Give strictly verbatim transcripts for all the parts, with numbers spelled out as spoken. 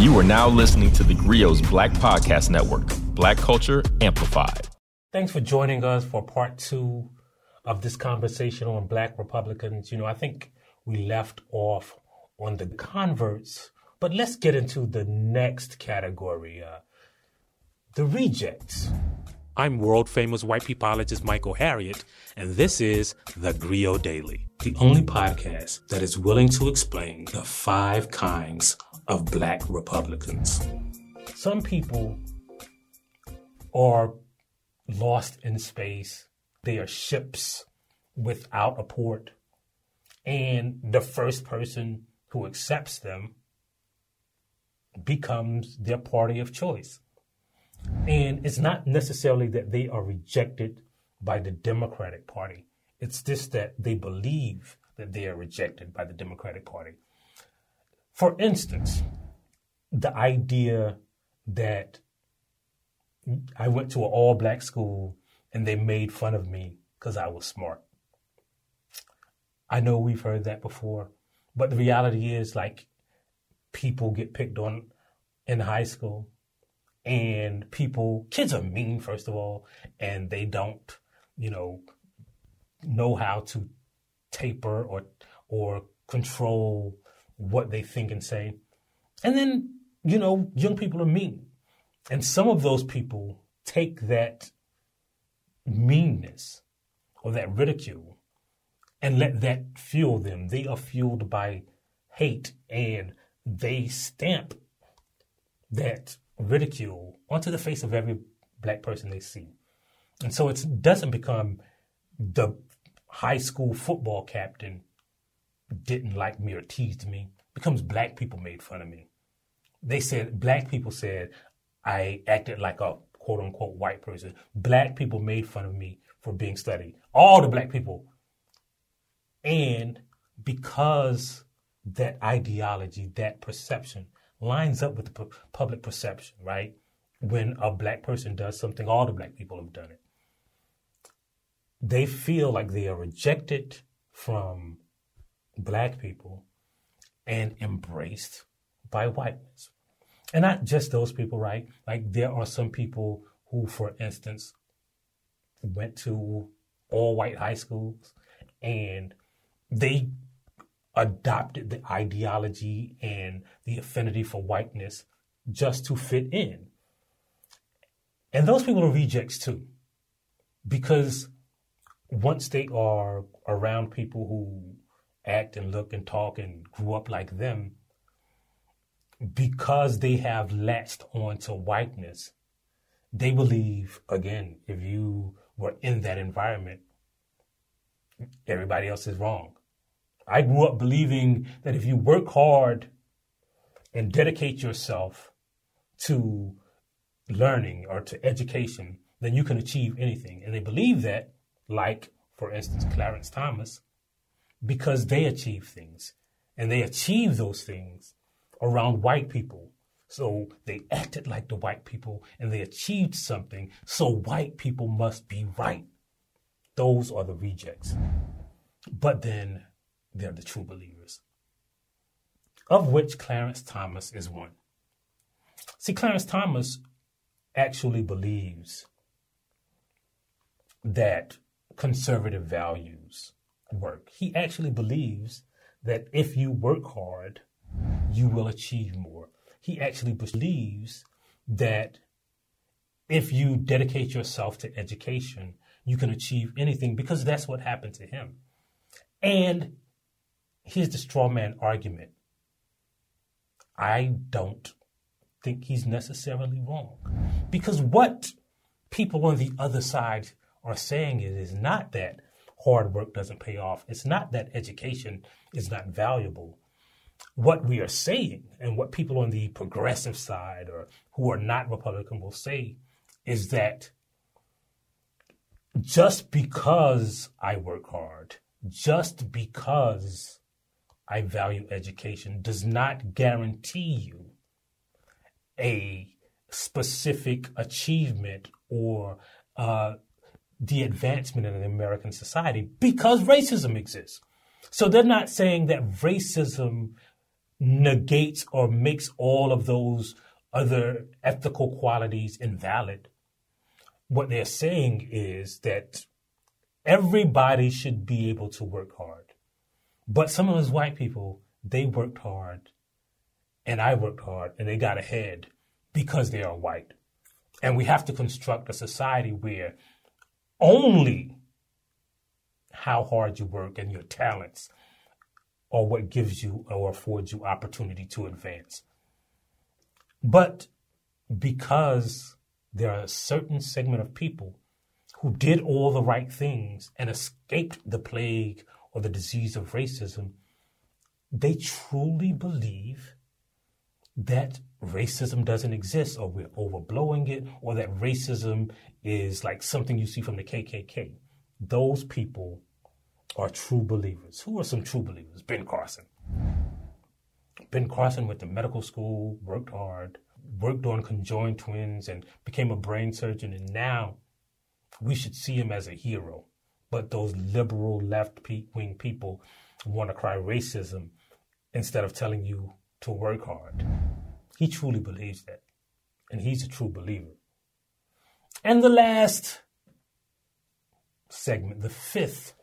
You are now listening to the Grio's Black Podcast Network, Black Culture Amplified. Thanks for joining us for part two of this conversation on Black Republicans. You know, I think we left off on the converts, but let's get into the next category, uh, the rejects. I'm world-famous white peopleologist Michael Harriot, and this is The Grio Daily, the only podcast that is willing to explain the five kinds of Black Republicans. Some people are lost in space. They are ships without a port, and the first person who accepts them becomes their party of choice. And it's not necessarily that they are rejected by the Democratic Party. It's just that they believe that they are rejected by the Democratic Party. For instance, the idea that I went to an all-black school and they made fun of me because I was smart. I know we've heard that before, but the reality is, like, people get picked on in high school. And people, kids are mean, first of all, and they don't, you know, know how to taper or or control what they think and say. And then, you know, young people are mean. And some of those people take that meanness or that ridicule and let that fuel them. They are fueled by hate, and they stamp that ridicule onto the face of every Black person they see. And so it doesn't become the high school football captain didn't like me or teased me. It becomes Black people made fun of me. They said, Black people said I acted like a quote unquote white person. Black people made fun of me for being studied. All the Black people. And because that ideology, that perception lines up with the pu- public perception, right? When a Black person does something, all the Black people have done it. They feel like they are rejected from Black people and embraced by whiteness. And not just those people, right? Like, there are some people who, for instance, went to all white high schools and they adopted the ideology and the affinity for whiteness just to fit in. And those people are rejects too, because once they are around people who act and look and talk and grew up like them, because they have latched onto whiteness, they believe, again, if you were in that environment, everybody else is wrong. I grew up believing that if you work hard and dedicate yourself to learning or to education, then you can achieve anything. And they believe that, like, for instance, Clarence Thomas, because they achieve things. And they achieve those things around white people. So they acted like the white people and they achieved something. So white people must be right. Those are the rejects. But then they're the true believers, of which Clarence Thomas is one. See, Clarence Thomas actually believes that conservative values work. He actually believes that if you work hard, you will achieve more. He actually believes that if you dedicate yourself to education, you can achieve anything, because that's what happened to him. And here's the straw man argument. I don't think he's necessarily wrong, because what people on the other side are saying is, is not that hard work doesn't pay off. It's not that education is not valuable. What we are saying, and what people on the progressive side or who are not Republican will say, is that just because I work hard, just because I value education, does not guarantee you a specific achievement or uh, the advancement in an American society, because racism exists. So they're not saying that racism negates or makes all of those other ethical qualities invalid. What they're saying is that everybody should be able to work hard. But some of us white people, they worked hard, and I worked hard, and they got ahead because they are white. And we have to construct a society where only how hard you work and your talents are what gives you or affords you opportunity to advance. But because there are a certain segment of people who did all the right things and escaped the plague or the disease of racism, they truly believe that racism doesn't exist, or we're overblowing it, or that racism is like something you see from the K K K. Those people are true believers. Who are some true believers? Ben Carson. Ben Carson went to medical school, worked hard, worked on conjoined twins, and became a brain surgeon. And now we should see him as a hero. But those liberal left-wing people want to cry racism instead of telling you to work hard. He truly believes that. And he's a true believer. And the last segment, the fifth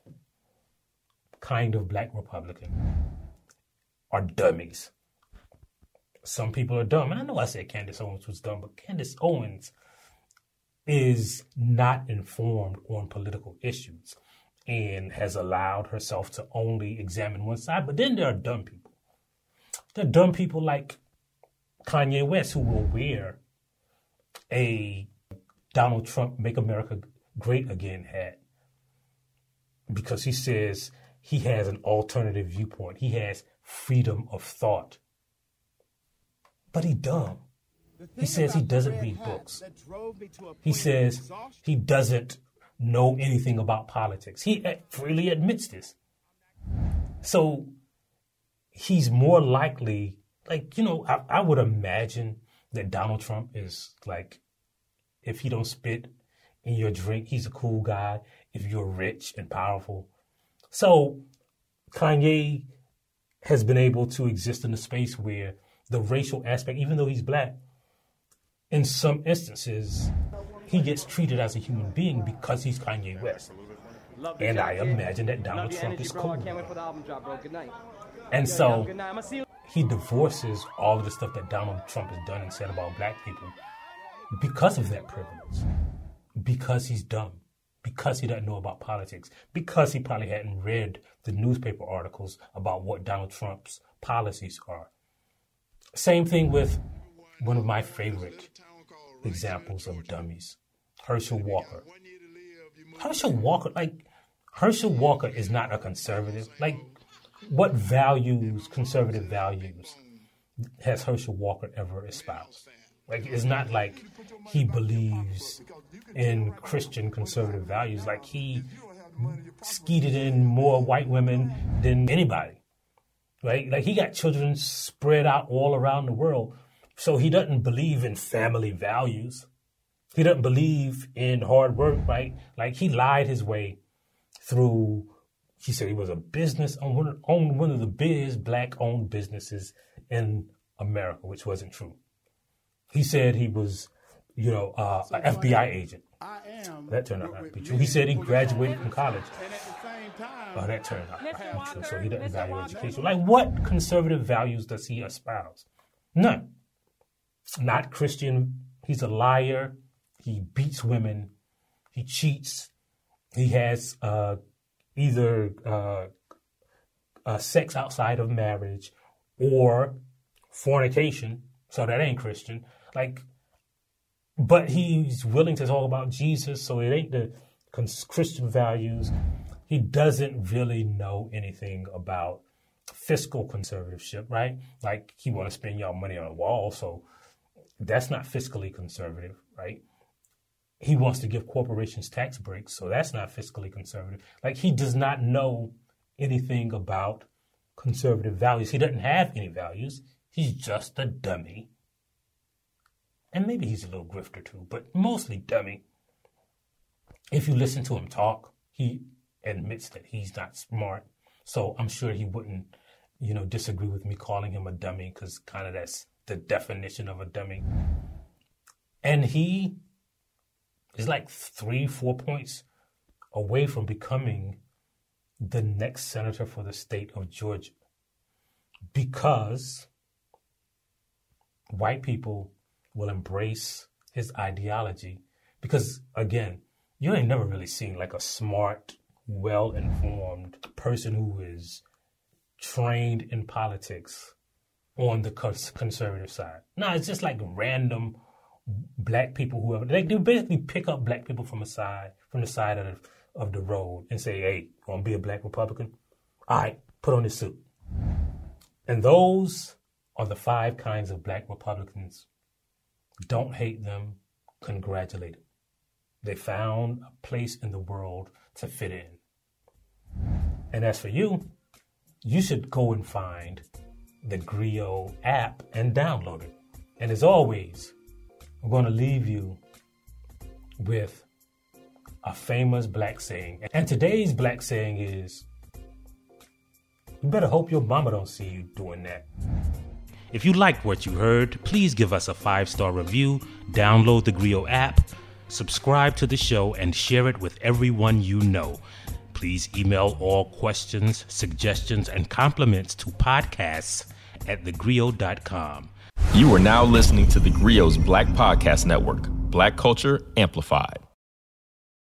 kind of black Republican, are dummies. Some people are dumb. And I know I said Candace Owens was dumb, but Candace Owens is not informed on political issues and has allowed herself to only examine one side. But then there are dumb people. There are dumb people like Kanye West, who will wear a Donald Trump Make America Great Again hat because he says he has an alternative viewpoint. He has freedom of thought. But he's dumb. He says he doesn't read books. He says he doesn't know anything about politics. He freely admits this. So he's more likely, like, you know, I, I would imagine that Donald Trump is like, if he don't spit in your drink, he's a cool guy. If you're rich and powerful. So Kanye has been able to exist in a space where the racial aspect, even though he's black, in some instances, he gets treated as a human being because he's Kanye West. And I imagine that Donald Trump is cool. And so he divorces all of the stuff that Donald Trump has done and said about black people because of that privilege. Because he's dumb. Because he doesn't know about politics. Because he probably hadn't read the newspaper articles about what Donald Trump's policies are. Same thing with one of my favorite examples of dummies, Herschel Walker. Herschel Walker, like, Herschel Walker is not a conservative. Like, what values, conservative values, has Herschel Walker ever espoused? Like, it's not like he believes in Christian conservative values. Like, he skeeted in more white women than anybody, right? Like, he got children spread out all around the world. So he doesn't believe in family values. He doesn't believe in hard work, right? Like, he lied his way through, he said he was a business, owned one of the biggest black-owned businesses in America, which wasn't true. He said he was, you know, uh, an F B I agent. That turned out not to be true. He said he graduated from college. Oh, that turned out not to be true. So he doesn't value education. Like, what conservative values does he espouse? None. Not Christian. He's a liar. He beats women. He cheats. He has uh, either uh, uh, sex outside of marriage or fornication. So that ain't Christian. Like, but he's willing to talk about Jesus. So it ain't the Christian values. He doesn't really know anything about fiscal conservatorship, right? Like, he want to spend y'all money on a wall. So that's not fiscally conservative, right? He wants to give corporations tax breaks, so that's not fiscally conservative. Like, he does not know anything about conservative values. He doesn't have any values. He's just a dummy. And maybe he's a little grifter too, but mostly dummy. If you listen to him talk, he admits that he's not smart. So I'm sure he wouldn't you know, disagree with me calling him a dummy because kind of that's the definition of a dummy. And he is like three, four points away from becoming the next senator for the state of Georgia because white people will embrace his ideology. Because, again, you ain't never really seen like a smart, well-informed person who is trained in politics on the conservative side. No, it's just like random black people who have, like, they basically pick up black people from a side, from the side of the, of the road and say, hey, you want to be a black Republican? All right, put on this suit. And those are the five kinds of black Republicans. Don't hate them, congratulate them. They found a place in the world to fit in. And as for you, you should go and find the Grio app and download it. And as always, I'm going to leave you with a famous black saying. And today's black saying is, you better hope your mama don't see you doing that. If you liked what you heard, please give us a five-star review, download the Grio app, subscribe to the show, and share it with everyone you know. Please email all questions, suggestions, and compliments to podcasts at the grio dot com. You are now listening to the Grio's Black Podcast Network, Black Culture Amplified.